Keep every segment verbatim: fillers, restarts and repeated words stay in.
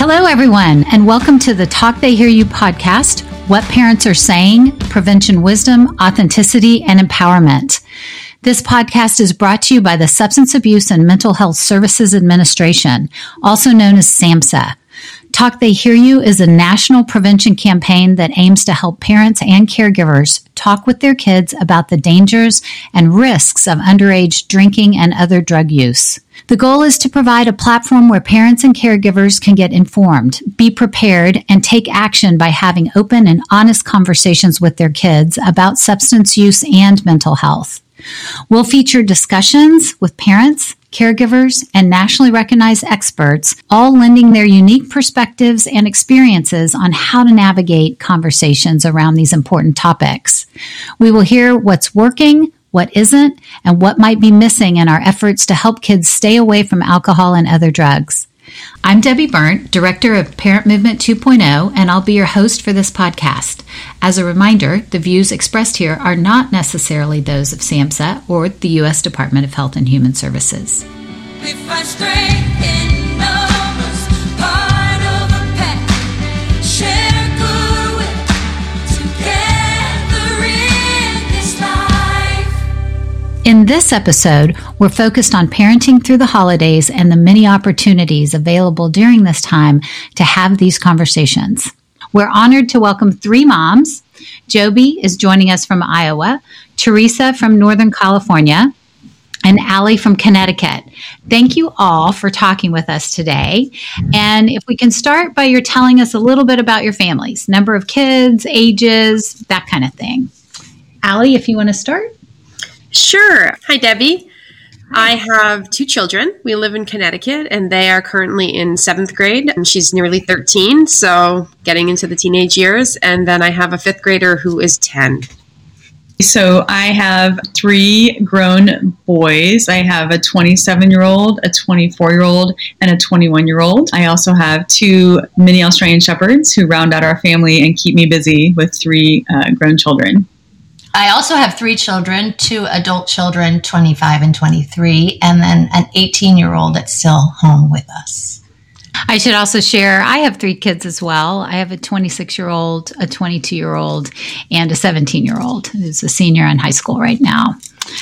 Hello, everyone, and welcome to the Talk They Hear You podcast, What Parents Are Saying, Prevention Wisdom, Authenticity, and Empowerment. This podcast is brought to you by the Substance Abuse and Mental Health Services Administration, also known as SAMHSA. Talk They Hear You is a national prevention campaign that aims to help parents and caregivers talk with their kids about the dangers and risks of underage drinking and other drug use. The goal is to provide a platform where parents and caregivers can get informed, be prepared, and take action by having open and honest conversations with their kids about substance use and mental health. We'll feature discussions with parents, caregivers, and nationally recognized experts, all lending their unique perspectives and experiences on how to navigate conversations around these important topics. We will hear what's working, what isn't, and what might be missing in our efforts to help kids stay away from alcohol and other drugs. I'm Debbie Burnt, Director of Parent Movement two point oh, and I'll be your host for this podcast. As a reminder, the views expressed here are not necessarily those of SAMHSA or the U S Department of Health and Human Services. If I strengthen numbers, part of a pack, share goodwill, together in this life. In this episode, we're focused on parenting through the holidays and the many opportunities available during this time to have these conversations. We're honored to welcome three moms. Joby is joining us from Iowa, Teresa from Northern California, and Allie from Connecticut. Thank you all for talking with us today. And if we can start by your telling us a little bit about your families, number of kids, ages, that kind of thing. Allie, if you want to start. Sure. Hi, Debbie. I have two children. We live in Connecticut, and they are currently in seventh grade, and she's nearly thirteen, so getting into the teenage years. And then I have a fifth grader who is ten. So I have three grown boys. I have a twenty-seven-year-old, a twenty-four-year-old, and a twenty-one-year-old. I also have two mini Australian Shepherds who round out our family and keep me busy with three uh, grown children. I also have three children, two adult children, twenty-five and twenty-three, and then an eighteen-year-old that's still home with us. I should also share, I have three kids as well. I have a twenty-six-year-old, a twenty-two-year-old, and a seventeen-year-old who's a senior in high school right now.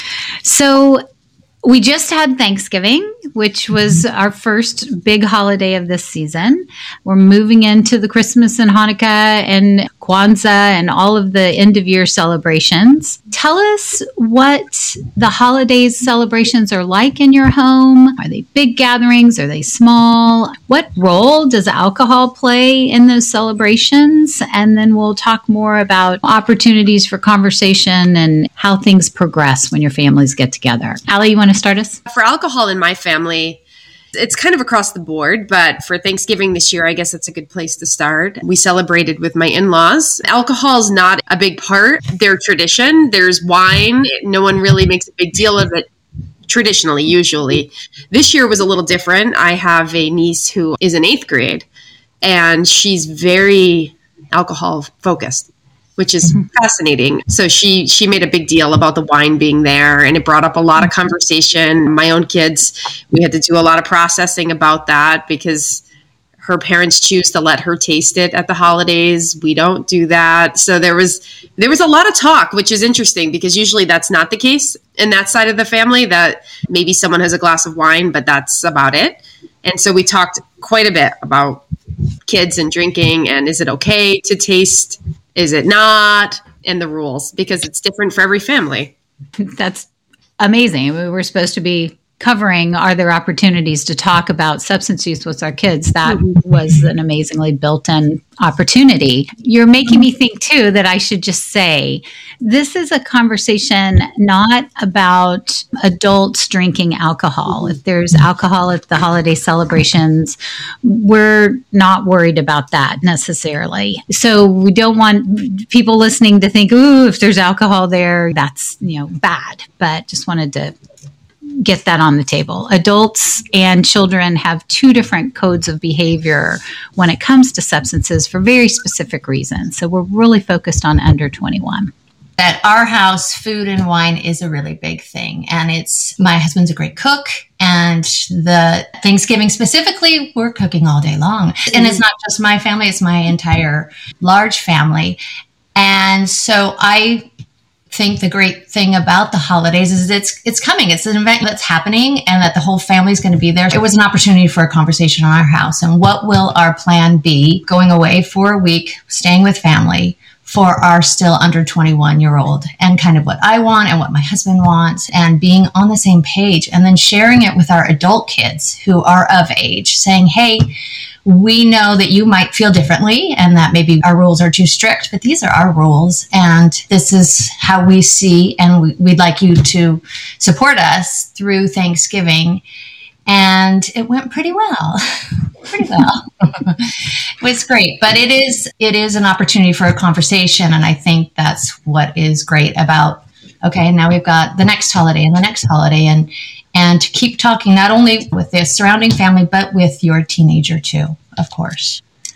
So we just had Thanksgiving, which was our first big holiday of this season. We're moving into the Christmas and Hanukkah and Kwanzaa and all of the end-of-year celebrations. Tell us what the holidays celebrations are like in your home. Are they big gatherings? Are they small? What role does alcohol play in those celebrations? And then we'll talk more about opportunities for conversation and how things progress when your families get together. Allie, you want to start us? For alcohol in my family, it's kind of across the board, but for Thanksgiving this year, I guess it's a good place to start. We celebrated with my in-laws. Alcohol is not a big part. Their tradition, there's wine. No one really makes a big deal of it traditionally, usually. This year was a little different. I have a niece who is in eighth grade, and she's very alcohol focused, which is mm-hmm. fascinating. So she she made a big deal about the wine being there, and it brought up a lot of conversation. My own kids, we had to do a lot of processing about that because her parents choose to let her taste it at the holidays. We don't do that. So there was there was a lot of talk, which is interesting because usually that's not the case in that side of the family, that maybe someone has a glass of wine, but that's about it. And so we talked quite a bit about kids and drinking, and is it okay to taste? Is it not? And the rules, because it's different for every family. That's amazing. We were supposed to be covering, are there opportunities to talk about substance use with our kids? That was an amazingly built-in opportunity. You're making me think, too, that I should just say, this is a conversation not about adults drinking alcohol. If there's alcohol at the holiday celebrations, we're not worried about that necessarily. So we don't want people listening to think, ooh, if there's alcohol there, that's, you know, bad. But just wanted to get that on the table. Adults and children have two different codes of behavior when it comes to substances for very specific reasons. So we're really focused on under twenty-one. At our house, food and wine is a really big thing. And it's, my husband's a great cook. And the Thanksgiving specifically, we're cooking all day long. And it's not just my family, it's my entire large family. And so I think the great thing about the holidays is it's it's coming. It's an event that's happening and that the whole family's going to be there. It was an opportunity for a conversation on our house. And what will our plan be going away for a week, staying with family for our still under twenty-one year old, and kind of what I want and what my husband wants, and being on the same page, and then sharing it with our adult kids who are of age, saying, hey, we know that you might feel differently and that maybe our rules are too strict, but these are our rules. And this is how we see, and we, we'd like you to support us through Thanksgiving. And it went pretty well, pretty well. It was great, but it is, it is an opportunity for a conversation. And I think that's what is great about, okay, now we've got the next holiday and the next holiday, and and to keep talking not only with the surrounding family, but with your teenager too, of course,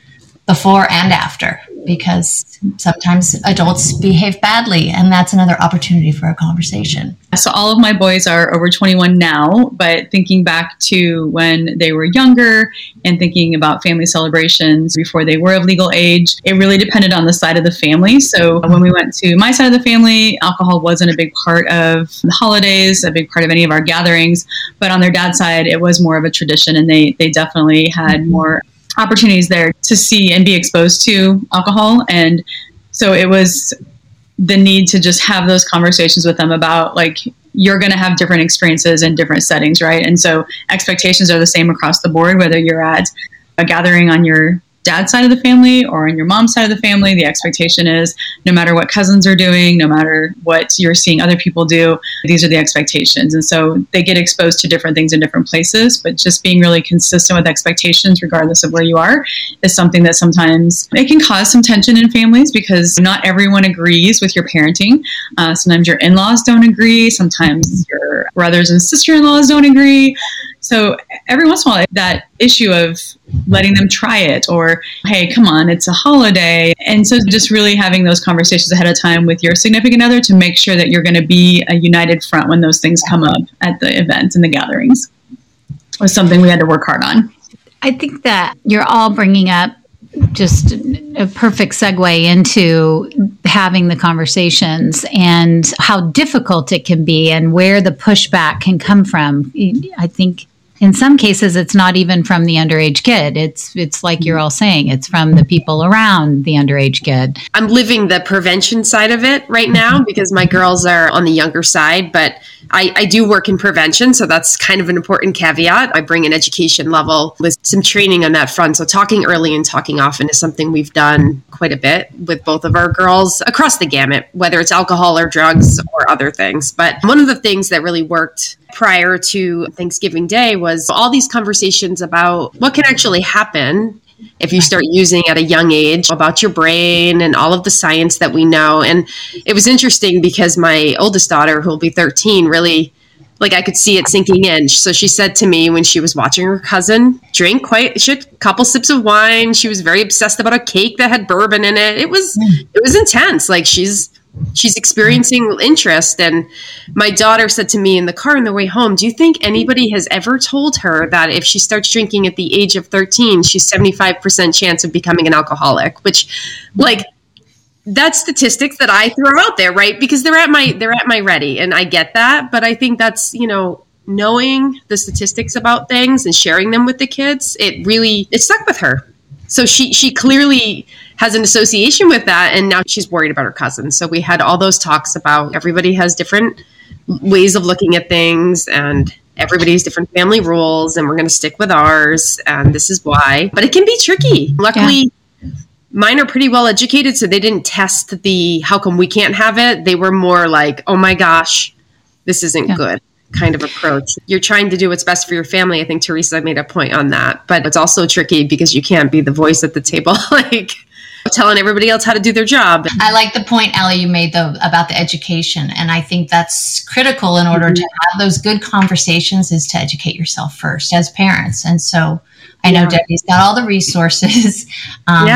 before and after, because sometimes adults behave badly, and that's another opportunity for a conversation. So all of my boys are over twenty-one now, but thinking back to when they were younger and thinking about family celebrations before they were of legal age, it really depended on the side of the family. So when we went to my side of the family, alcohol wasn't a big part of the holidays, a big part of any of our gatherings, but on their dad's side, it was more of a tradition, and they, they definitely had more opportunities there to see and be exposed to alcohol. And so it was the need to just have those conversations with them about, like, you're going to have different experiences in different settings, right? And so expectations are the same across the board, whether you're at a gathering on your dad's side of the family or on your mom's side of the family. The expectation is no matter what cousins are doing, no matter what you're seeing other people do, these are the expectations. And so they get exposed to different things in different places, but just being really consistent with expectations regardless of where you are is something that sometimes it can cause some tension in families, because not everyone agrees with your parenting. Uh, sometimes your in-laws don't agree. Sometimes your brothers and sister-in-laws don't agree. So every once in a while, that issue of letting them try it, or, hey, come on, it's a holiday. And so just really having those conversations ahead of time with your significant other to make sure that you're going to be a united front when those things come up at the events and the gatherings was something we had to work hard on. I think that you're all bringing up just a perfect segue into having the conversations and how difficult it can be and where the pushback can come from. I think in some cases, it's not even from the underage kid. It's it's like you're all saying, it's from the people around the underage kid. I'm living the prevention side of it right now because my girls are on the younger side, but I, I do work in prevention, so that's kind of an important caveat. I bring an education level with some training on that front. So talking early and talking often is something we've done quite a bit with both of our girls across the gamut, whether it's alcohol or drugs or other things. But one of the things that really worked prior to Thanksgiving Day was all these conversations about what can actually happen if you start using at a young age, about your brain and all of the science that we know. And it was interesting because my oldest daughter, who will be thirteen, really, like, I could see it sinking in. So she said to me when she was watching her cousin drink quite she had a couple sips of wine, she was very obsessed about a cake that had bourbon in it. It was it was intense. Like, she's she's experiencing interest. And my daughter said to me in the car on the way home, do you think anybody has ever told her that if she starts drinking at the age of thirteen, she's seventy-five percent chance of becoming an alcoholic? Which, like, that's statistics that I throw out there, right? Because they're at my they're at my ready, and I get that. But I think that's, you know, knowing the statistics about things and sharing them with the kids, it really it stuck with her. So she she clearly has an association with that, and now she's worried about her cousin. So we had all those talks about everybody has different ways of looking at things, and everybody has different family rules, and we're going to stick with ours, and this is why. But it can be tricky. Luckily, yeah. Mine are pretty well educated, so they didn't test the how come we can't have it. They were more like, oh my gosh, this isn't yeah. good kind of approach. You're trying to do what's best for your family. I think Teresa made a point on that. But it's also tricky because you can't be the voice at the table, like telling everybody else how to do their job. I like the point, Allie, you made though about the education. And I think that's critical in order mm-hmm. to have those good conversations, is to educate yourself first as parents. And so I know yeah. Debbie's got all the resources. Um, yeah.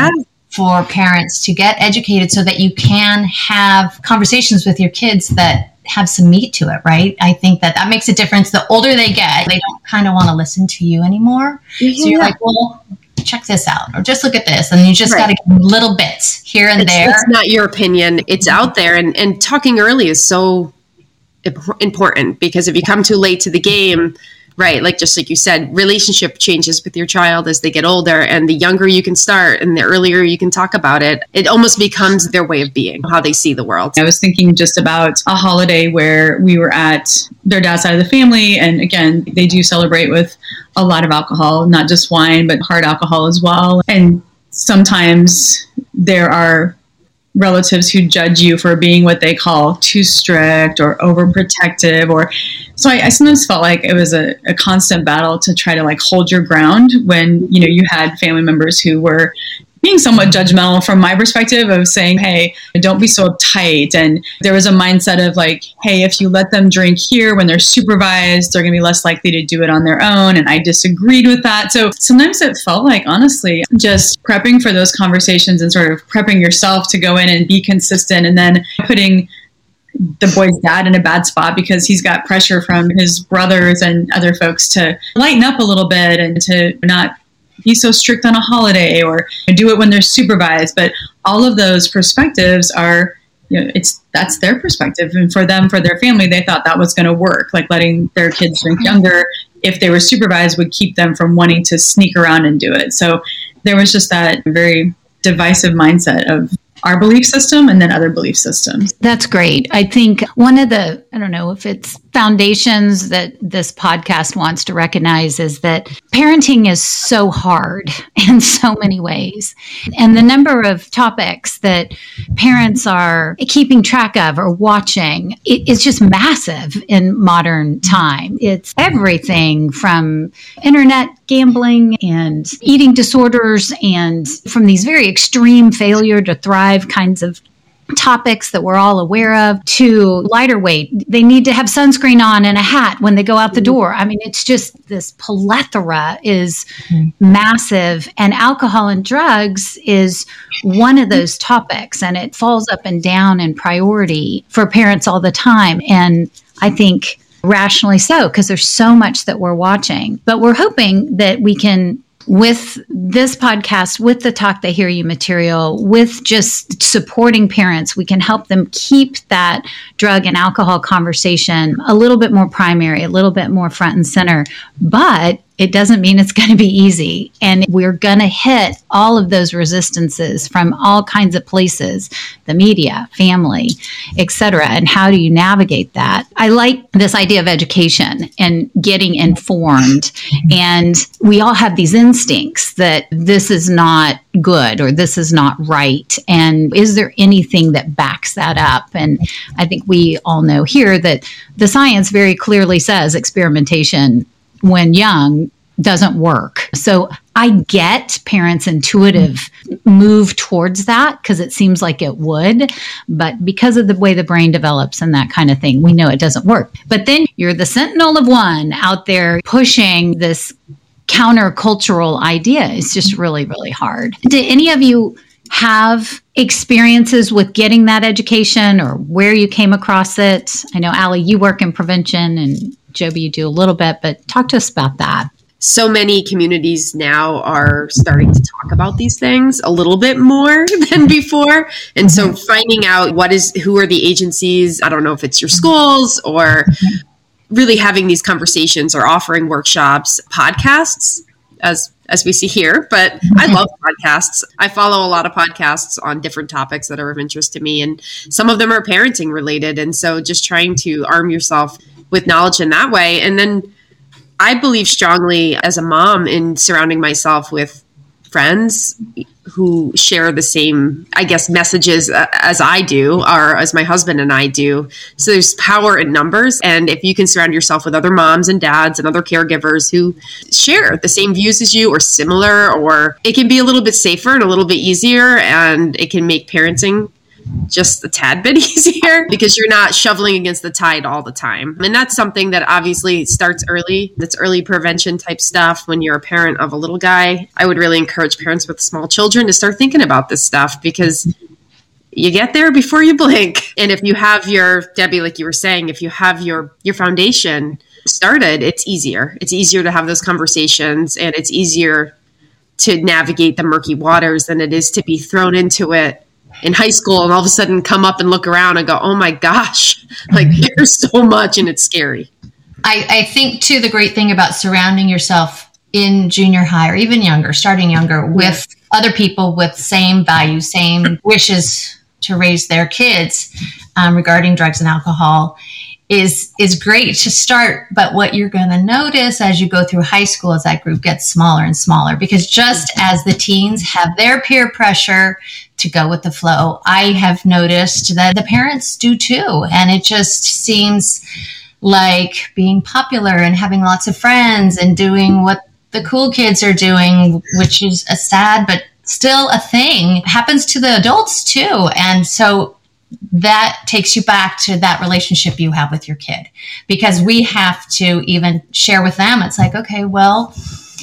for parents to get educated so that you can have conversations with your kids that have some meat to it, right? I think that that makes a difference. The older they get, they don't kind of want to listen to you anymore. Yeah. So you're like, well, check this out, or just look at this. And you just right. got to give little bits here and it's, there. It's not your opinion. It's out there. And, and talking early is so important, because if you come too late to the game, right, like just like you said, relationship changes with your child as they get older, and the younger you can start and the earlier you can talk about it, it almost becomes their way of being, how they see the world. I was thinking just about a holiday where we were at their dad's side of the family, and again, they do celebrate with a lot of alcohol, not just wine, but hard alcohol as well. And sometimes there are relatives who judge you for being what they call too strict or overprotective, or so I, I sometimes felt like it was a, a constant battle to try to like hold your ground when, you know, you had family members who were being somewhat judgmental from my perspective of saying, hey, don't be so uptight. And there was a mindset of like, hey, if you let them drink here when they're supervised, they're going to be less likely to do it on their own. And I disagreed with that. So sometimes it felt like, honestly, just prepping for those conversations and sort of prepping yourself to go in and be consistent, and then putting the boy's dad in a bad spot because he's got pressure from his brothers and other folks to lighten up a little bit and to not be so strict on a holiday or do it when they're supervised. But all of those perspectives are, you know, it's that's their perspective. And for them, for their family, they thought that was going to work. Like letting their kids drink younger, if they were supervised, would keep them from wanting to sneak around and do it. So there was just that very divisive mindset of our belief system and then other belief systems. That's great. I think one of the, I don't know if it's foundations that this podcast wants to recognize is that parenting is so hard in so many ways. And the number of topics that parents are keeping track of or watching, it is just massive in modern time. It's everything from internet gambling and eating disorders, and from these very extreme failure to thrive kinds of topics that we're all aware of, to lighter weight. They need to have sunscreen on and a hat when they go out the door. I mean, it's just this plethora is mm. massive. And alcohol and drugs is one of those topics, and it falls up and down in priority for parents all the time. And I think rationally so, because there's so much that we're watching. But we're hoping that we can, with this podcast, with the Talk They Hear You material, with just supporting parents, we can help them keep that drug and alcohol conversation a little bit more primary, a little bit more front and center. But it doesn't mean it's going to be easy. And we're going to hit all of those resistances from all kinds of places, the media, family, et cetera. And how do you navigate that? I like this idea of education and getting informed. And we all have these instincts that this is not good or this is not right. And is there anything that backs that up? And I think we all know here that the science very clearly says experimentation when young doesn't work. So I get parents' intuitive move towards that because it seems like it would, but because of the way the brain develops and that kind of thing, we know it doesn't work. But then you're the sentinel of one out there pushing this countercultural idea. It's just really, really hard. Did any of you have experiences with getting that education, or where you came across it? I know, Allie, you work in prevention, and Joby, you do a little bit, but talk to us about that. So many communities now are starting to talk about these things a little bit more than before. And so finding out what is, who are the agencies, I don't know if it's your schools, or really having these conversations or offering workshops, podcasts, as as we see here. But I love podcasts. I follow a lot of podcasts on different topics that are of interest to me. And some of them are parenting related. And so just trying to arm yourself with knowledge in that way. And then I believe strongly as a mom in surrounding myself with friends who share the same, I guess, messages as I do, or as my husband and I do. So there's power in numbers. And if you can surround yourself with other moms and dads and other caregivers who share the same views as you or similar, or it can be a little bit safer and a little bit easier, and it can make parenting just a tad bit easier because you're not shoveling against the tide all the time. And that's something that obviously starts early. That's early prevention type stuff. When you're a parent of a little guy, I would really encourage parents with small children to start thinking about this stuff because you get there before you blink. And if you have your, Debbie, like you were saying, if you have your, your foundation started, it's easier. It's easier to have those conversations, and it's easier to navigate the murky waters than it is to be thrown into it in high school and all of a sudden come up and look around and go, oh my gosh, like there's so much and it's scary. I, I think too, the great thing about surrounding yourself in junior high or even younger, starting younger with other people with same values, same wishes to raise their kids um, regarding drugs and alcohol is is great to start. But what you're going to notice as you go through high school is that group gets smaller and smaller, because just as the teens have their peer pressure to go with the flow, I have noticed that the parents do too. And it just seems like being popular and having lots of friends and doing what the cool kids are doing, which is a sad but still a thing, happens to the adults too. And so that takes you back to that relationship you have with your kid, because we have to even share with them. It's like, okay, well,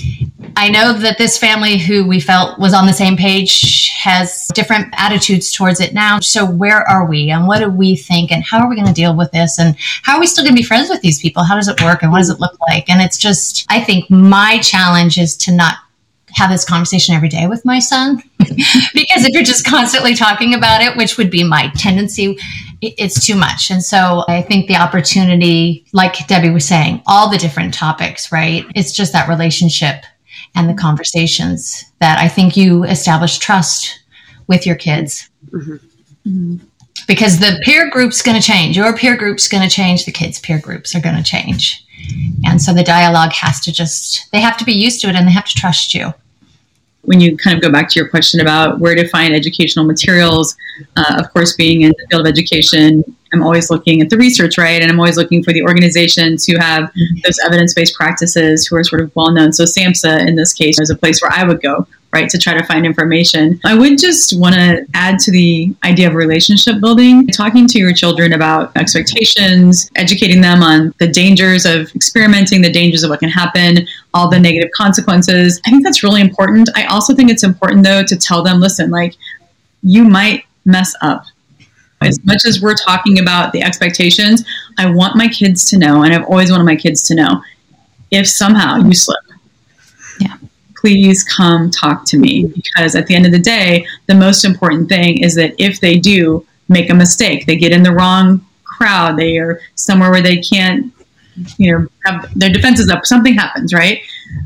I know that this family who we felt was on the same page has different attitudes towards it now. So where are we, and what do we think, and how are we going to deal with this, and how are we still going to be friends with these people? How does it work, and what does it look like? And it's just, I think my challenge is to not have this conversation every day with my son, because if you're just constantly talking about it, which would be my tendency, it's too much. And so I think the opportunity, like Debbie was saying, all the different topics, right? It's just that relationship and the conversations that I think you establish trust with your kids. Mm-hmm. Mm-hmm. Because the peer group's going to change. Your peer group's going to change. The kids' peer groups are going to change. And so the dialogue has to just, they have to be used to it, and they have to trust you. When you kind of go back to your question about where to find educational materials, uh, of course, being in the field of education, I'm always looking at the research, right? And I'm always looking for the organizations who have those evidence-based practices who are sort of well-known. So SAMHSA, in this case, is a place where I would go, right, to try to find information. I would just want to add to the idea of relationship building, talking to your children about expectations, educating them on the dangers of experimenting, the dangers of what can happen, all the negative consequences. I think that's really important. I also think it's important, though, to tell them, listen, like, you might mess up. As much as we're talking about the expectations, I want my kids to know, and I've always wanted my kids to know, if somehow you slip, yeah, please come talk to me. Because at the end of the day, the most important thing is that if they do make a mistake, they get in the wrong crowd, they are somewhere where they can't, you know, have their defenses up, something happens, right?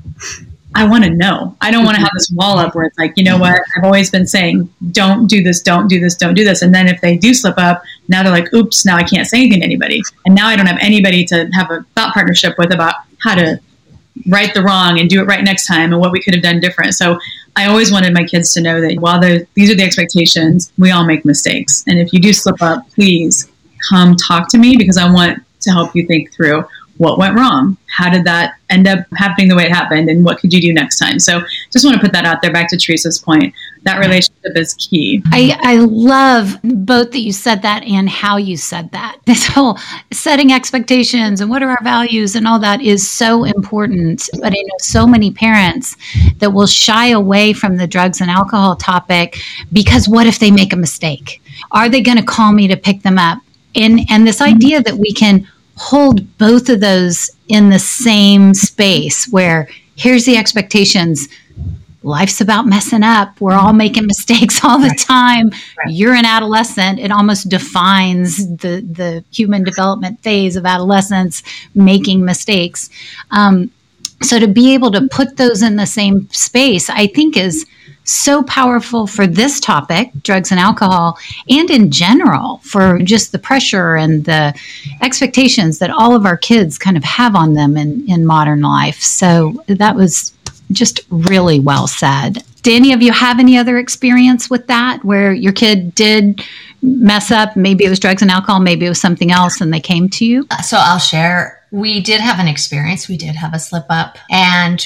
I want to know. I don't want to have this wall up where it's like, you know what, I've always been saying, don't do this, don't do this, don't do this. And then if they do slip up, now they're like, oops, now I can't say anything to anybody. And now I don't have anybody to have a thought partnership with about how to right the wrong and do it right next time and what we could have done different. So I always wanted my kids to know that while these are the expectations, we all make mistakes. And if you do slip up, please come talk to me, because I want to help you think through what went wrong. How did that end up happening the way it happened? And what could you do next time? So just want to put that out there. Back to Teresa's point, that relationship is key. I, I love both that you said that and how you said that. This whole setting expectations and what are our values and all that is so important. But I know so many parents that will shy away from the drugs and alcohol topic because what if they make a mistake? Are they going to call me to pick them up? And, and this idea that we can hold both of those in the same space where here's the expectations. Life's about messing up. We're all making mistakes all the right. time. Right. You're an adolescent. It almost defines the, the human development phase of adolescence, making mistakes. Um, so to be able to put those in the same space, I think is so powerful for this topic, drugs and alcohol, and in general for just the pressure and the expectations that all of our kids kind of have on them in, in modern life. So that was just really well said. Do any of you have any other experience with that where your kid did mess up? Maybe it was drugs and alcohol, maybe it was something else, and they came to you? So I'll share. We did have an experience. We did have a slip up, and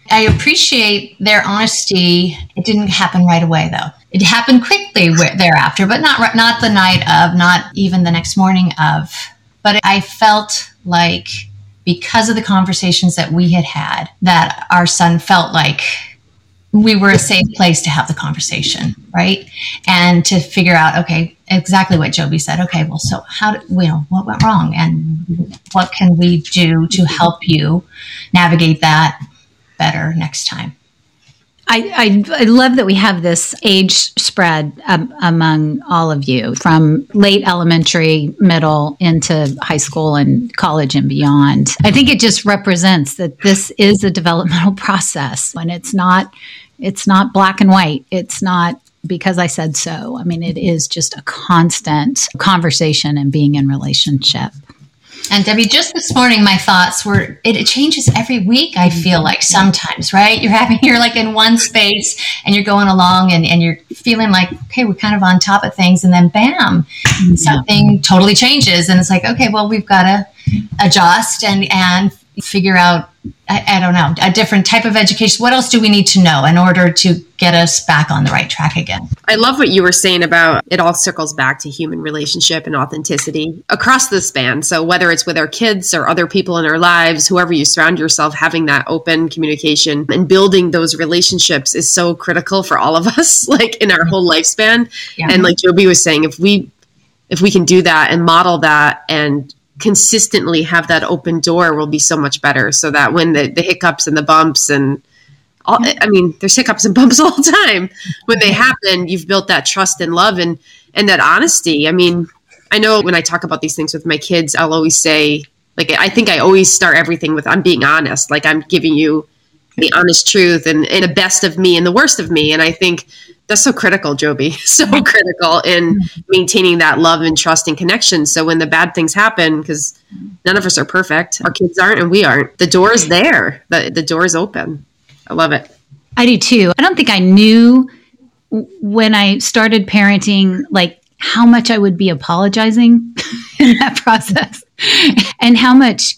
I appreciate their honesty. It didn't happen right away, though. It happened quickly thereafter, but not not the night of, not even the next morning of. But I felt like because of the conversations that we had had, that our son felt like we were a safe place to have the conversation, right? And to figure out, okay, exactly what Joby said. Okay, well, so how do you know what went wrong, and what can we do to help you navigate that better next time? I, I, I love that we have this age spread um, among all of you, from late elementary, middle, into high school and college and beyond. I think it just represents that this is a developmental process, and it's not it's not black and white. It's not because I said so. I mean, it is just a constant conversation and being in relationship. And Debbie, just this morning, my thoughts were, it, it changes every week, I feel like sometimes, right? You're having, you're like in one space and you're going along and, and you're feeling like, okay, we're kind of on top of things. And then bam, something totally changes. And it's like, okay, well, we've got to adjust and, and figure out, I, I don't know, a different type of education. What else do we need to know in order to get us back on the right track again? I love what you were saying about it all circles back to human relationship and authenticity across the span. So whether it's with our kids or other people in our lives, whoever you surround yourself, having that open communication and building those relationships is so critical for all of us, like in our whole lifespan. Yeah. And like Joby was saying, if we if we can do that and model that and consistently have that open door, will be so much better, so that when the, the hiccups and the bumps and all, I mean, there's hiccups and bumps all the time. When they happen, you've built that trust and love and, and that honesty. I mean, I know when I talk about these things with my kids, I'll always say, like, I think I always start everything with, I'm being honest. Like, I'm giving you the honest truth and, and the best of me and the worst of me. And I think that's so critical, Joby, so critical in maintaining that love and trust and connection. So when the bad things happen, because none of us are perfect, our kids aren't and we aren't, the door is there. The, the door is open. I love it. I do too. I don't think I knew when I started parenting, like how much I would be apologizing in that process and how much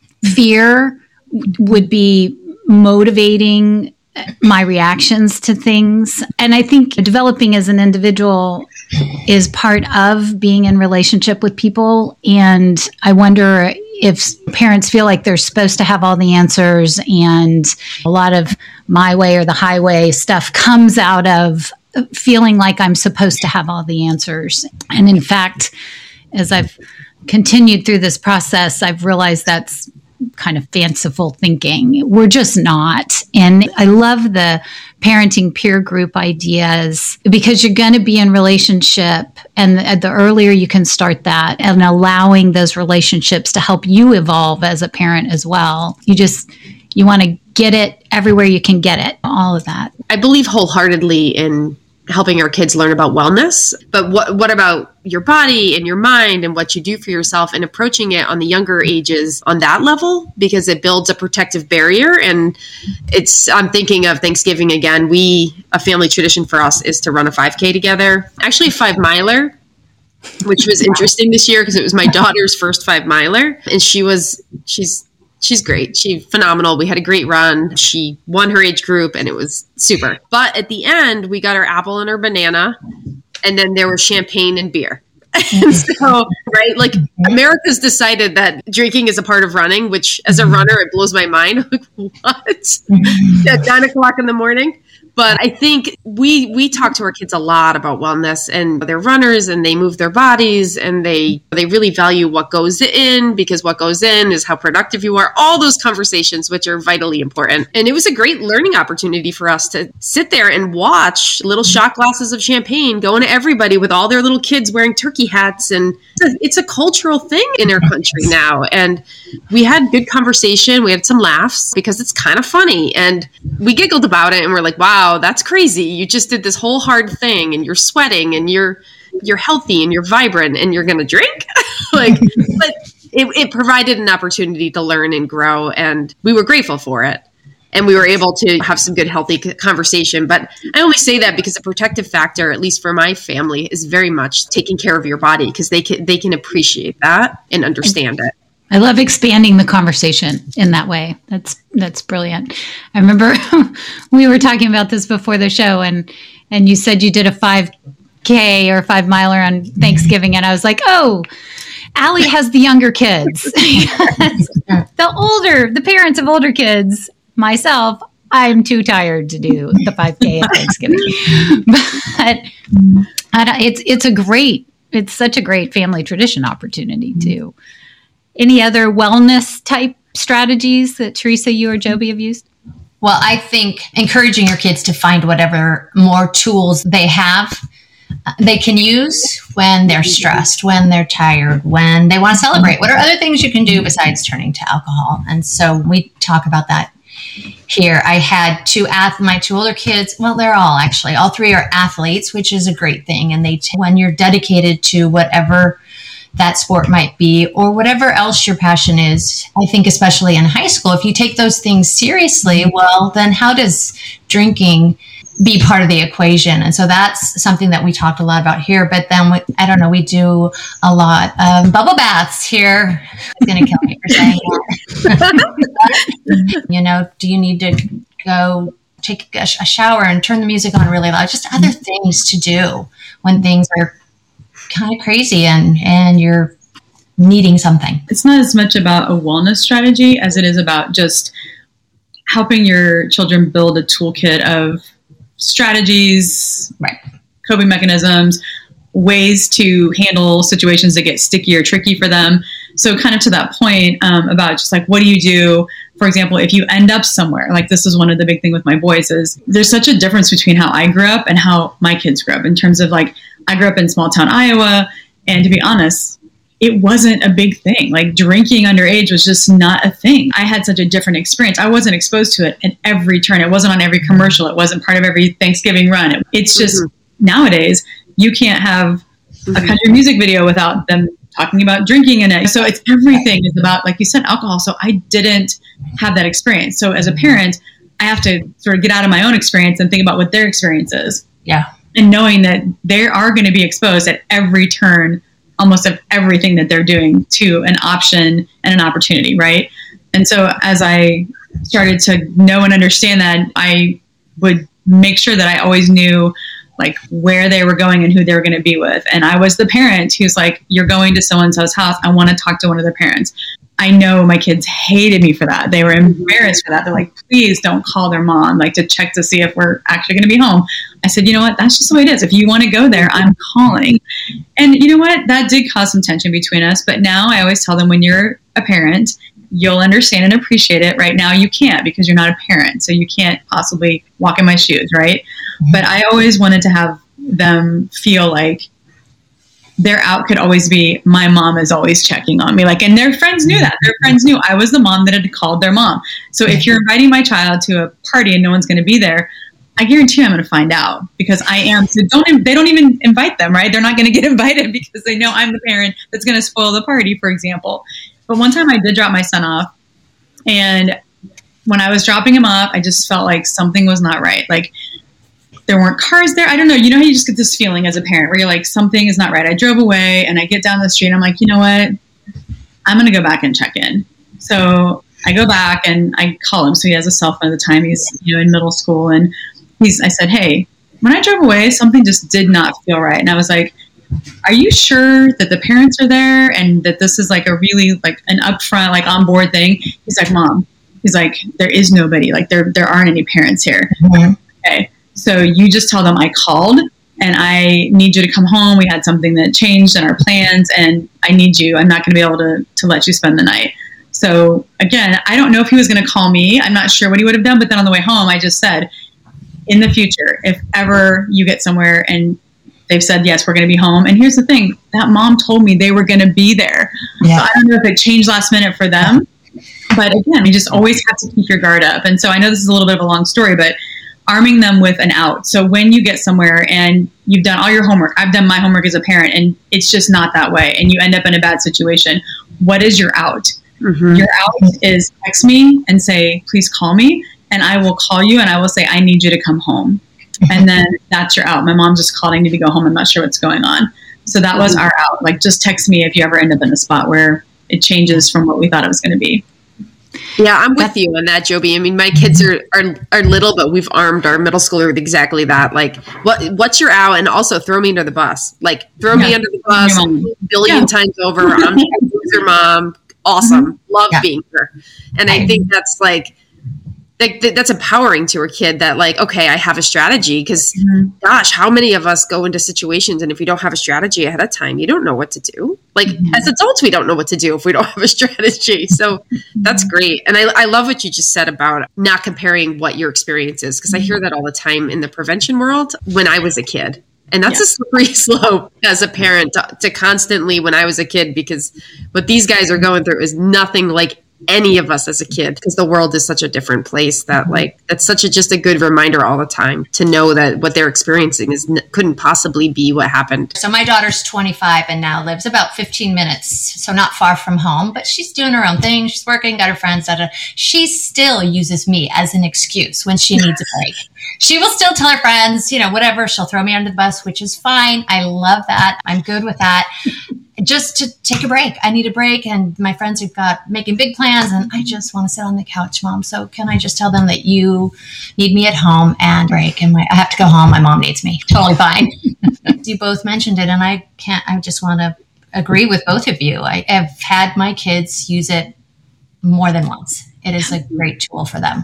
fear would be motivating my reactions to things. And I think developing as an individual is part of being in relationship with people. And I wonder if parents feel like they're supposed to have all the answers, and a lot of my way or the highway stuff comes out of feeling like I'm supposed to have all the answers. And in fact, as I've continued through this process, I've realized that's kind of fanciful thinking. We're just not. And I love the parenting peer group ideas, because you're going to be in relationship, and the, the earlier you can start that and allowing those relationships to help you evolve as a parent as well. You just, you want to get it everywhere you can get it, all of that. I believe wholeheartedly in helping our kids learn about wellness, but what what about your body and your mind and what you do for yourself, and approaching it on the younger ages on that level, because it builds a protective barrier. And it's, I'm thinking of Thanksgiving again. We, a family tradition for us is to run a five K together, actually a five miler, which was interesting this year because it was my daughter's first five miler. And she was, she's, She's great. She's phenomenal. We had a great run. She won her age group and it was super. But at the end, we got her apple and her banana, and then there was champagne and beer. And so, right, like America's decided that drinking is a part of running, which as a runner, it blows my mind. Like, what? At nine o'clock in the morning? But I think we we talk to our kids a lot about wellness, and they're runners and they move their bodies and they they really value what goes in, because what goes in is how productive you are. All those conversations, which are vitally important. And it was a great learning opportunity for us to sit there and watch little shot glasses of champagne going to everybody with all their little kids wearing turkey hats. And it's a, it's a cultural thing in our country now. And we had good conversation. We had some laughs because it's kind of funny. And we giggled about it and we're like, wow, that's crazy. You just did this whole hard thing and you're sweating and you're you're healthy and you're vibrant and you're going to drink? Like, but it, it provided an opportunity to learn and grow, and we were grateful for it. And we were able to have some good, healthy conversation. But I only say that because the protective factor, at least for my family, is very much taking care of your body, because they can, they can appreciate that and understand it. I love expanding the conversation in that way. That's that's brilliant. I remember we were talking about this before the show, and and you said you did a five K or five miler on Thanksgiving, and I was like, oh, Allie has the younger kids. The older, the parents of older kids, myself, I'm too tired to do the five K at Thanksgiving. But I don't, it's it's a great, it's such a great family tradition opportunity too. Any other wellness type strategies that Teresa, you or Joby have used? Well, I think encouraging your kids to find whatever more tools they have, uh, they can use when they're stressed, when they're tired, when they want to celebrate. What are other things you can do besides turning to alcohol? And so we talk about that here. I had two ath- my two older kids. Well, they're all actually, all three are athletes, which is a great thing. And they, t- when you're dedicated to whatever that sport might be, or whatever else your passion is, I think especially in high school, if you take those things seriously, well, then how does drinking be part of the equation? And so that's something that we talked a lot about here. But then, we, I don't know, we do a lot of bubble baths here. It's going to kill me for saying that. You know, do you need to go take a, a shower and turn the music on really loud? Just other things to do when things are kind of crazy and, and you're needing something. It's not as much about a wellness strategy as it is about just helping your children build a toolkit of strategies, Right. coping mechanisms, ways to handle situations that get sticky or tricky for them. So kind of to that point um, about just like, what do you do? For example, if you end up somewhere, like this is one of the big thing with my boys is there's such a difference between how I grew up and how my kids grew up in terms of like, I grew up in small town Iowa. And to be honest, it wasn't a big thing. Like drinking underage was just not a thing. I had such a different experience. I wasn't exposed to it at every turn. It wasn't on every commercial. It wasn't part of every Thanksgiving run. It, it's just mm-hmm. nowadays you can't have mm-hmm. a country music video without them talking about drinking in it. So it's everything is about, like you said, alcohol. So I didn't have that experience. So as a parent, I have to sort of get out of my own experience and think about what their experience is. Yeah. And knowing that they are going to be exposed at every turn, almost of everything that they're doing to an option and an opportunity, right? And so as I started to know and understand that, I would make sure that I always knew like where they were going and who they were going to be with. And I was the parent who's like, you're going to so-and-so's house. I want to talk to one of their parents. I know my kids hated me for that. They were embarrassed for that. They're like, please don't call their mom, like to check to see if we're actually going to be home. I said, you know what? That's just the way it is. If you want to go there, I'm calling. And you know what? That did cause some tension between us. But now I always tell them when you're a parent, you'll understand and appreciate it. Right now you can't because you're not a parent. So you can't possibly walk in my shoes, right? Mm-hmm. But I always wanted to have them feel like their out could always be, my mom is always checking on me. Like, and their friends knew that. Their friends knew I was the mom that had called their mom. So if you're inviting my child to a party and no one's going to be there, I guarantee you I'm going to find out because I am. So don't, they don't even invite them, right? They're not going to get invited because they know I'm the parent that's going to spoil the party, for example. But one time I did drop my son off, and when I was dropping him off, I just felt like something was not right. Like, there weren't cars there. I don't know. You know how you just get this feeling as a parent where you're like, something is not right. I drove away and I get down the street and I'm like, you know what? I'm going to go back and check in. So I go back and I call him. So he has a cell phone at the time. He's, you know, in middle school. And he's, I said, hey, when I drove away, something just did not feel right. And I was like, are you sure that the parents are there and that this is like a really like an upfront, like on board thing? He's like, Mom, he's like, there is nobody. Like there, there aren't any parents here. Mm-hmm. Okay. So you just tell them I called and I need you to come home. We had something that changed in our plans and I need you. I'm not going to be able to, to let you spend the night. So again, I don't know if he was going to call me. I'm not sure what he would have done. But then on the way home, I just said, in the future, if ever you get somewhere and they've said, yes, we're going to be home. And here's the thing, that mom told me they were going to be there. Yeah. So I don't know if it changed last minute for them. But again, you just always have to keep your guard up. And so I know this is a little bit of a long story, but arming them with an out. So when you get somewhere and you've done all your homework, I've done my homework as a parent and it's just not that way. And you end up in a bad situation. What is your out? Mm-hmm. Your out is text me and say, please call me. And I will call you and I will say, I need you to come home. And then that's your out. My mom just called, I need to go home. I'm not sure what's going on. So that was our out. Like, just text me if you ever end up in a spot where it changes from what we thought it was going to be. Yeah, I'm with you on that, Joby. I mean, my kids are, are are little, but we've armed our middle schooler with exactly that. Like, what what's your out? And also throw me under the bus. Like, throw yeah. me under the bus a billion yeah. times over. I'm your mom. Awesome. Mm-hmm. Love yeah. being here. And I think that's like, like that's empowering to a kid that like, okay, I have a strategy because mm-hmm. gosh, how many of us go into situations and if you don't have a strategy ahead of time, you don't know what to do. Like mm-hmm. as adults, we don't know what to do if we don't have a strategy. So that's great. And I, I love what you just said about not comparing what your experience is. Cause I hear that all the time in the prevention world when I was a kid. And that's yeah. a slippery slope as a parent to, to constantly when I was a kid, because what these guys are going through is nothing like any of us as a kid, because the world is such a different place that like, that's such a, just a good reminder all the time to know that what they're experiencing is couldn't possibly be what happened. So my daughter's twenty-five and now lives about fifteen minutes. So not far from home, but she's doing her own thing. She's working, got her friends. Da, da. She still uses me as an excuse when she needs a break. She will still tell her friends, you know, whatever. She'll throw me under the bus, which is fine. I love that. I'm good with that. Just to take a break. I need a break. And my friends have got making big plans and I just want to sit on the couch, Mom. So can I just tell them that you need me at home and break and my, I have to go home. My mom needs me. Totally fine. You both mentioned it and I can't, I just want to agree with both of you. I have had my kids use it more than once. It is a great tool for them.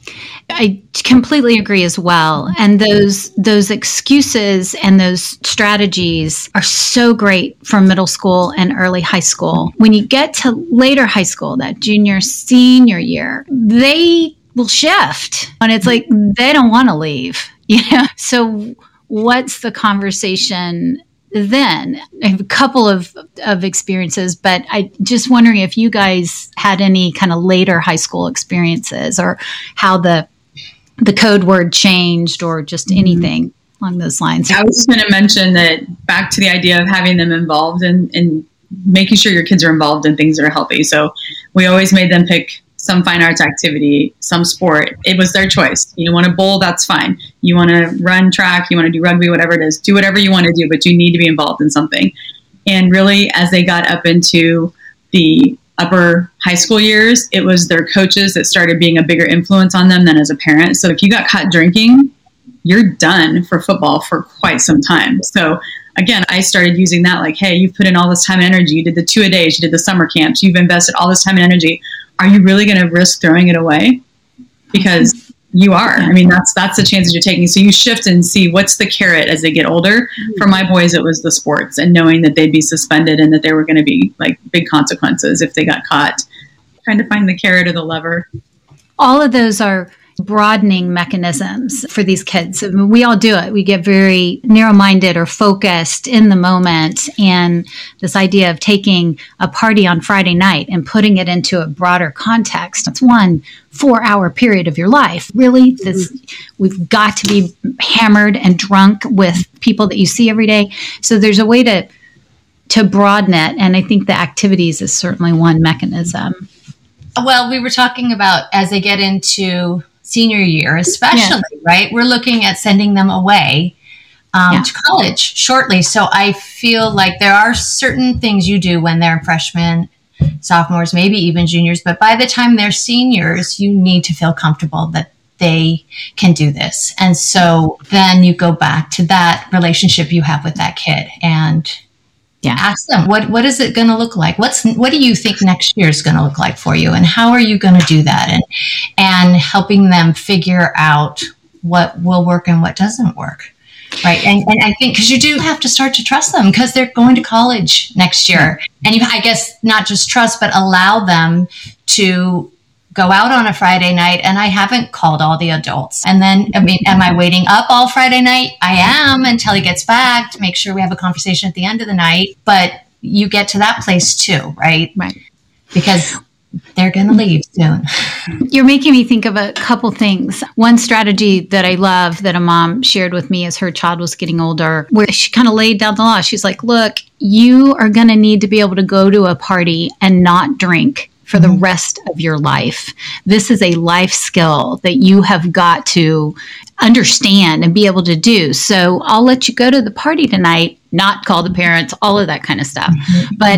I completely agree as well. And those those excuses and those strategies are so great for middle school and early high school. When you get to later high school, that junior, senior year, they will shift. And it's like they don't want to leave. You know? So what's the conversation then? I have a couple of, of experiences, but I just wondering if you guys had any kind of later high school experiences or how the the code word changed or just anything along those lines. I was going to mention that back to the idea of having them involved in, in making sure your kids are involved in things that are healthy. So we always made them pick some fine arts activity, some sport. It was their choice. You want to bowl, that's fine. You want to run track, you want to do rugby, whatever it is, do whatever you want to do, but you need to be involved in something. And really, as they got up into the upper high school years, it was their coaches that started being a bigger influence on them than as a parent. So if you got caught drinking, you're done for football for quite some time. So again, I started using that like, hey, you've put in all this time and energy. You did the two-a-days, you did the summer camps, you've invested all this time and energy. Are you really going to risk throwing it away? Because you are. I mean, that's that's the chance that you're taking. So you shift and see what's the carrot as they get older. For my boys, it was the sports and knowing that they'd be suspended and that there were going to be like big consequences if they got caught. Trying to find the carrot or the lever. All of those are broadening mechanisms for these kids. I mean, we all do it. We get very narrow-minded or focused in the moment. And this idea of taking a party on Friday night and putting it into a broader context, it's one four-hour period of your life. Really, this, we've got to be hammered and drunk with people that you see every day. So there's a way to to broaden it. And I think the activities is certainly one mechanism. Well, we were talking about as they get into senior year, especially, yeah. right? We're looking at sending them away um, yeah. to college shortly. So I feel like there are certain things you do when they're freshmen, sophomores, maybe even juniors. But by the time they're seniors, you need to feel comfortable that they can do this. And so then you go back to that relationship you have with that kid and yeah. ask them, what, what is it going to look like? What's, what do you think next year is going to look like for you? And how are you going to do that? And, and helping them figure out what will work and what doesn't work. Right. And, and I think because you do have to start to trust them because they're going to college next year. And you, I guess, not just trust, but allow them to go out on a Friday night. And I haven't called all the adults. And then, I mean, am I waiting up all Friday night? I am until he gets back to make sure we have a conversation at the end of the night. But you get to that place too, right? Right. Because they're going to leave soon. You're making me think of a couple things. One strategy that I love that a mom shared with me as her child was getting older, where she kind of laid down the law. She's like, look, you are going to need to be able to go to a party and not drink for the rest of your life. This is a life skill that you have got to understand and be able to do. So I'll let you go to the party tonight, not call the parents, all of that kind of stuff. Mm-hmm. But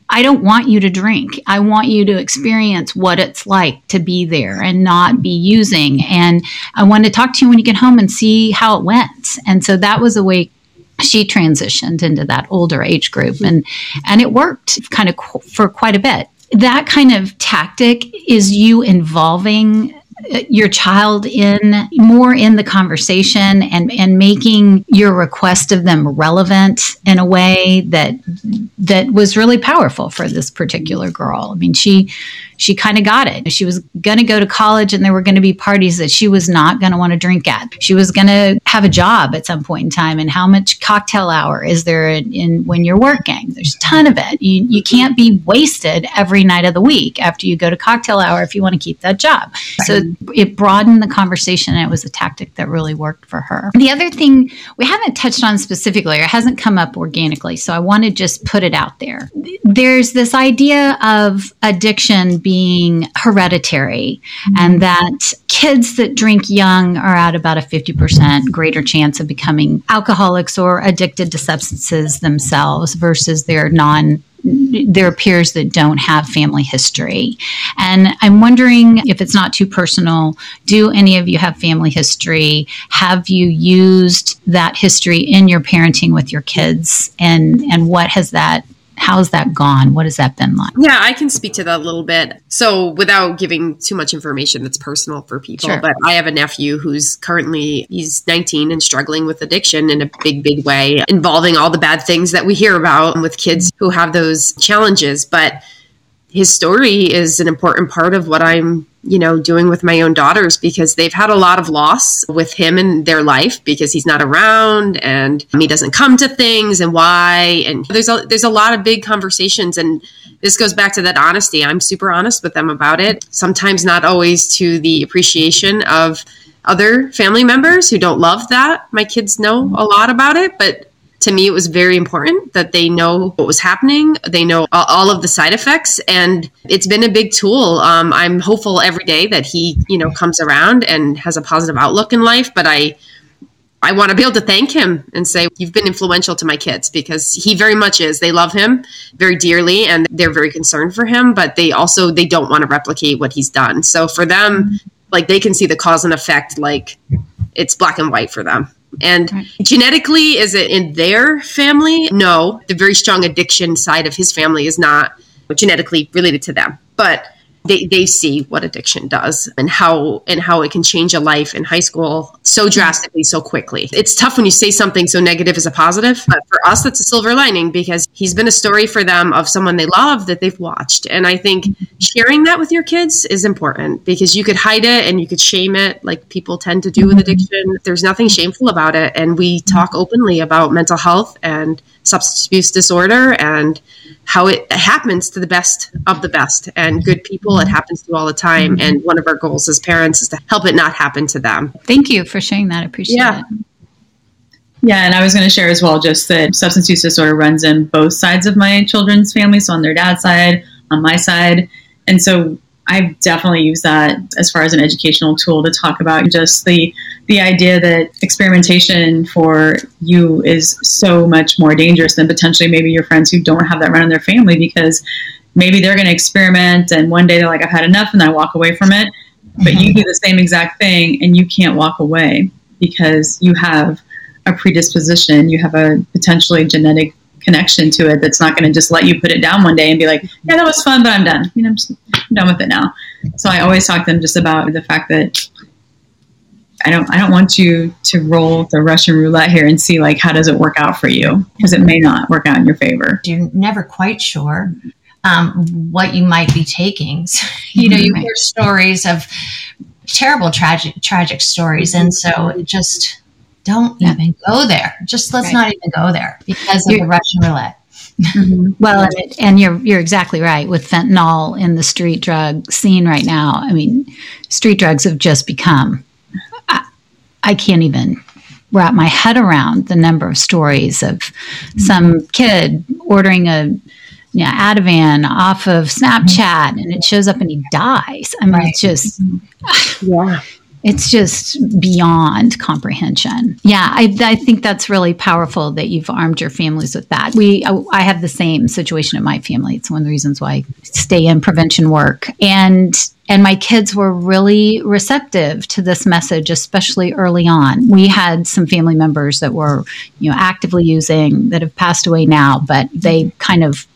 I don't want you to drink. I want you to experience what it's like to be there and not be using. And I want to talk to you when you get home and see how it went. And so that was a way she transitioned into that older age group, and, and it worked kind of qu- for quite a bit. That kind of tactic is you involving your child in more in the conversation and, and making your request of them relevant in a way that that was really powerful for this particular girl. I mean, she she kind of got it. She was going to go to college and there were going to be parties that she was not going to want to drink at. She was going to have a job at some point in time. And how much cocktail hour is there in, in when you're working? There's a ton of it. You, you can't be wasted every night of the week after you go to cocktail hour if you want to keep that job. So it broadened the conversation, and it was a tactic that really worked for her. The other thing we haven't touched on specifically, or it hasn't come up organically, so I want to just put it out there. There's this idea of addiction being hereditary, mm-hmm. and that kids that drink young are at about a fifty percent greater chance of becoming alcoholics or addicted to substances themselves versus their non their peers that don't have family history. And I'm wondering, if it's not too personal, do any of you have family history? Have you used that history in your parenting with your kids? And, and what has that, how's that gone? What has that been like? Yeah, I can speak to that a little bit. So without giving too much information that's personal for people, Sure. but I have a nephew who's currently, he's nineteen and struggling with addiction in a big, big way, involving all the bad things that we hear about with kids who have those challenges. But his story is an important part of what I'm, you know, doing with my own daughters, because they've had a lot of loss with him in their life because he's not around and he doesn't come to things and why. And there's a, there's a lot of big conversations, and this goes back to that honesty. I'm super honest with them about it. Sometimes not always to the appreciation of other family members who don't love that my kids know a lot about it, but to me, it was very important that they know what was happening. They know all of the side effects, and it's been a big tool. Um, I'm hopeful every day that he, you know, comes around and has a positive outlook in life. But I, I want to be able to thank him and say, you've been influential to my kids, because he very much is. They love him very dearly, and they're very concerned for him. But they also they don't want to replicate what he's done. So for them, like, they can see the cause and effect, like it's black and white for them. And right. Genetically, is it in their family? No, the very strong addiction side of his family is not genetically related to them, but they, they see what addiction does and how and how it can change a life in high school so drastically, so quickly. It's tough when you say something so negative as a positive, but for us, that's a silver lining, because he's been a story for them of someone they love that they've watched. And I think sharing that with your kids is important, because you could hide it and you could shame it like people tend to do with addiction. There's nothing shameful about it. And we talk openly about mental health and substance abuse disorder and how it happens to the best of the best and good people. It happens to all the time. And one of our goals as parents is to help it not happen to them. Thank you for sharing that. I appreciate Yeah. it. Yeah, and I was going to share as well just that substance use disorder runs in both sides of my children's family, so on their dad's side, on my side. And so I've definitely used that as far as an educational tool to talk about just the the idea that experimentation for you is so much more dangerous than potentially maybe your friends who don't have that run in their family, because maybe they're going to experiment and one day they're like, I've had enough, and I walk away from it. But you do the same exact thing and you can't walk away because you have a predisposition, you have a potentially genetic connection to it that's not going to just let you put it down one day and be like, yeah, that was fun, but I'm done. You know, I'm, just, I'm done with it now. So I always talk to them just about the fact that I don't, I don't want you to roll the Russian roulette here and see like, how does it work out for you? Because it may not work out in your favor. You're never quite sure um, what you might be taking. So, you know, you hear stories of terrible, tragic, tragic stories. And so just don't Yeah. even go there. Just let's Right. not even go there because of You're- the Russian roulette. Well, and, it, and you're you're exactly right with fentanyl in the street drug scene right now. I mean, street drugs have just become. I, I can't even wrap my head around the number of stories of some kid ordering a you know, Ativan off of Snapchat, and it shows up and he dies. I mean, Right. it's just Yeah. it's just beyond comprehension. Yeah, I, I think that's really powerful that you've armed your families with that. We, I, I have the same situation in my family. It's one of the reasons why I stay in prevention work. And And my kids were really receptive to this message, especially early on. We had some family members that were, you know, actively using that have passed away now, but they kind of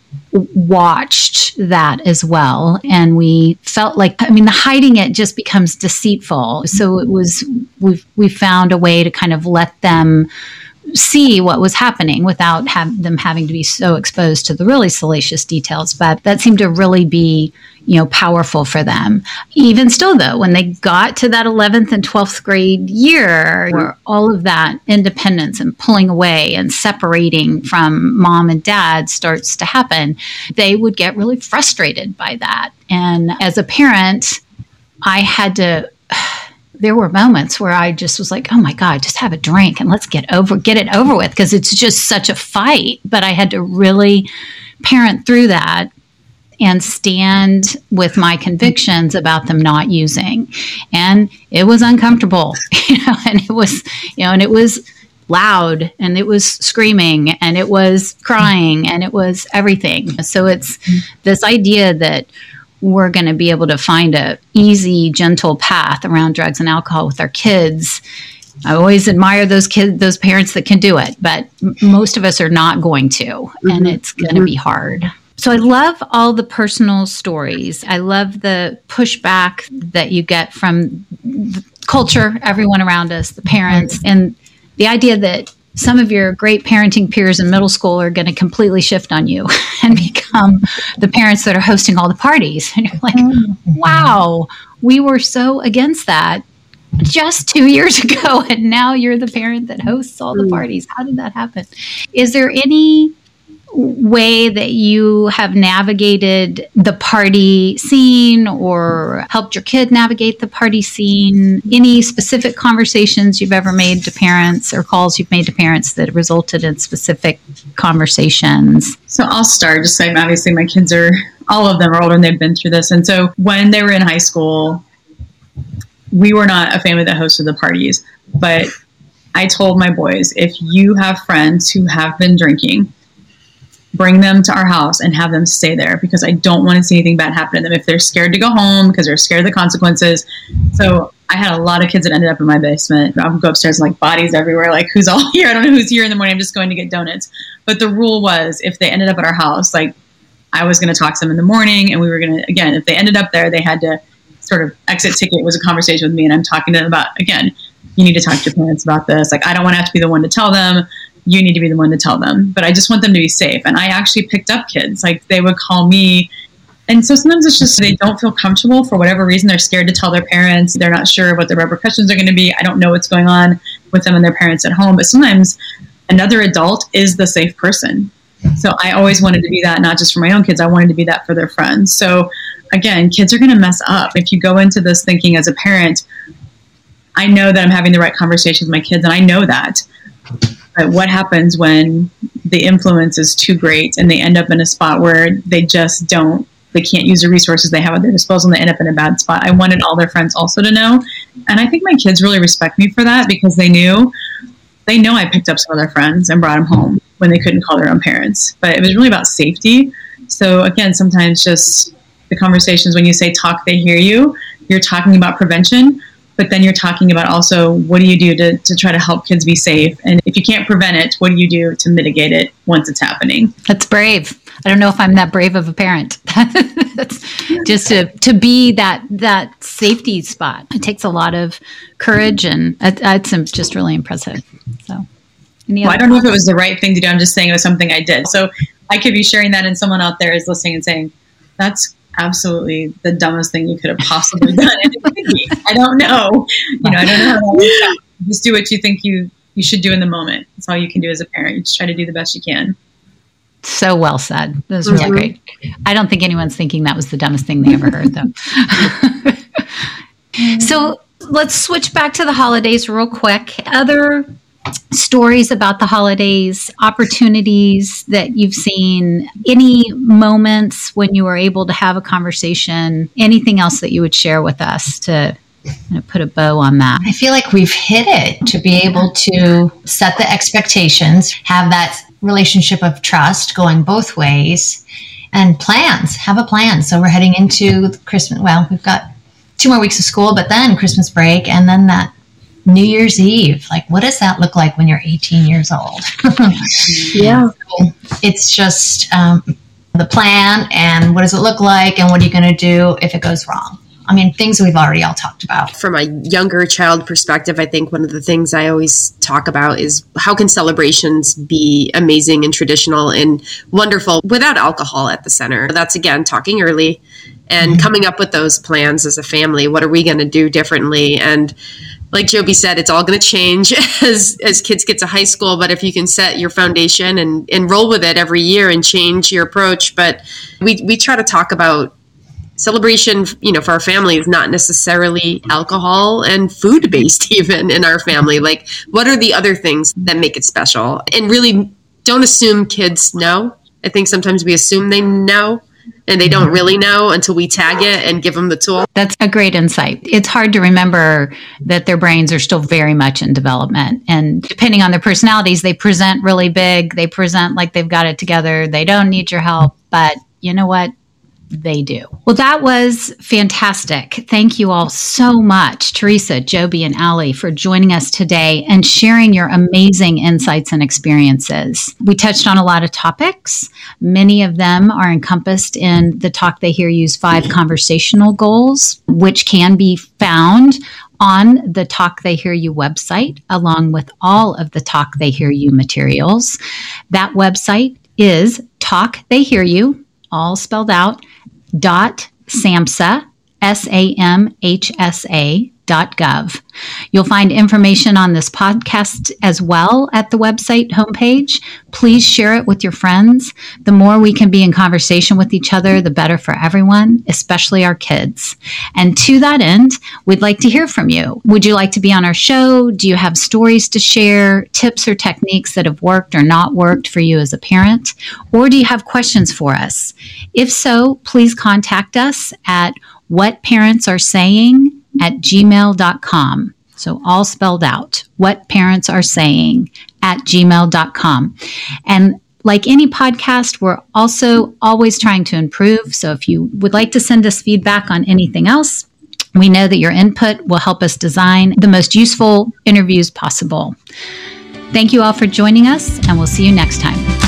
watched that as well. And we felt like, I mean, the hiding it just becomes deceitful. So it was, we we found a way to kind of let them see what was happening without have them having to be so exposed to the really salacious details. But that seemed to really be, you know, powerful for them. Even still, though, when they got to that eleventh and twelfth grade year, where all of that independence and pulling away and separating from mom and dad starts to happen, they would get really frustrated by that. And as a parent, I had to... There were moments where I just was like, oh my God, just have a drink and let's get over, get it over with, because it's just such a fight. But I had to really parent through that and stand with my convictions about them not using. And it was uncomfortable, you know, and it was, you know, and it was loud and it was screaming and it was crying and it was everything. So it's this idea that we're going to be able to find a easy, gentle path around drugs and alcohol with our kids. I always admire those kids, those parents that can do it, but m- most of us are not going to, mm-hmm. and it's going to mm-hmm. be hard. So I love all the personal stories. I love the pushback that you get from the culture, everyone around us, the parents, and the idea that some of your great parenting peers in middle school are going to completely shift on you and become the parents that are hosting all the parties. And you're like, wow, we were so against that just two years ago. And now you're the parent that hosts all the parties. How did that happen? Is there any way that you have navigated the party scene or helped your kid navigate the party scene? Any specific conversations you've ever made to parents or calls you've made to parents that resulted in specific conversations? So I'll start just saying, obviously my kids are, all of them are older and they've been through this. And so when they were in high school, we were not a family that hosted the parties, but I told my boys, if you have friends who have been drinking, bring them to our house and have them stay there, because I don't want to see anything bad happen to them if they're scared to go home because they're scared of the consequences. So I had a lot of kids that ended up in my basement. I would go upstairs and like bodies everywhere, like who's all here? I don't know who's here in the morning. I'm just going to get donuts. But the rule was if they ended up at our house, like I was going to talk to them in the morning, and we were going to, again, if they ended up there, they had to sort of exit ticket was a conversation with me, and I'm talking to them about, again, you need to talk to your parents about this. Like I don't want to have to be the one to tell them. You need to be the one to tell them. But I just want them to be safe. And I actually picked up kids. Like they would call me. And so sometimes it's just they don't feel comfortable for whatever reason. They're scared to tell their parents. They're not sure what the repercussions are going to be. I don't know what's going on with them and their parents at home. But sometimes another adult is the safe person. So I always wanted to be that, not just for my own kids. I wanted to be that for their friends. So again, kids are going to mess up. If you go into this thinking as a parent, I know that I'm having the right conversations with my kids, and I know that. But what happens when the influence is too great and they end up in a spot where they just don't, they can't use the resources they have at their disposal and they end up in a bad spot? I wanted all their friends also to know. And I think my kids really respect me for that, because they knew, they know I picked up some of their friends and brought them home when they couldn't call their own parents. But it was really about safety. So again, sometimes just the conversations, when you say talk, they hear you, you're talking about prevention. But then you're talking about also, what do you do to, to try to help kids be safe? And if you can't prevent it, what do you do to mitigate it once it's happening? That's brave. I don't know if I'm that brave of a parent. That's just to, to be that that safety spot. It takes a lot of courage, and it's just really impressive. So, well, I don't know if it was the right thing to do. I'm just saying it was something I did. So I could be sharing that, and someone out there is listening and saying, that's absolutely the dumbest thing you could have possibly done. I don't know. You know, I don't know how that works. Just do what you think you, you should do in the moment. That's all you can do as a parent. You just try to do the best you can. So well said. That was really mm-hmm. great. I don't think anyone's thinking that was the dumbest thing they ever heard, though. So let's switch back to the holidays real quick. Other stories about the holidays, opportunities that you've seen, any moments when you were able to have a conversation, anything else that you would share with us to I'm going to put a bow on that. I feel like we've hit it to be able to set the expectations, have that relationship of trust going both ways, and plans, have a plan. So we're heading into Christmas. Well, we've got two more weeks of school, but then Christmas break, and then that New Year's Eve. Like, what does that look like when you're eighteen years old? Yeah. So it's just um, the plan, and what does it look like, and what are you going to do if it goes wrong? I mean, things we've already all talked about. From a younger child perspective, I think one of the things I always talk about is how can celebrations be amazing and traditional and wonderful without alcohol at the center? That's, again, talking early and mm-hmm. coming up with those plans as a family. What are we going to do differently? And like Joby said, it's all going to change as as kids get to high school. But if you can set your foundation and, and roll with it every year and change your approach. But we, we try to talk about celebration, you know, for our family is not necessarily alcohol and food based even in our family. Like, what are the other things that make it special? And really don't assume kids know. I think sometimes we assume they know and they don't really know until we tag it and give them the tool. That's a great insight. It's hard to remember that their brains are still very much in development. And depending on their personalities, they present really big. They present like they've got it together. They don't need your help. But you know what? They do. Well, that was fantastic. Thank you all so much, Teresa, Joby, and Allie, for joining us today and sharing your amazing insights and experiences. We touched on a lot of topics. Many of them are encompassed in the Talk They Hear You's five conversational goals, which can be found on the Talk They Hear You website, along with all of the Talk They Hear You materials. That website is Talk They Hear You, all spelled out, dot SAMHSA, S A M H S A dot gov. You'll find information on this podcast as well at the website homepage. Please share it with your friends. The more we can be in conversation with each other, the better for everyone, especially our kids. And to that end, we'd like to hear from you. Would you like to be on our show? Do you have stories to share, tips or techniques that have worked or not worked for you as a parent? Or do you have questions for us? If so, please contact us at whatparentsaresaying at gmail dot com. So all spelled out, what parents are saying at gmail dot com. And like any podcast, we're also always trying to improve. So if you would like to send us feedback on anything else, we know that your input will help us design the most useful interviews possible. Thank you all for joining us, and we'll see you next time.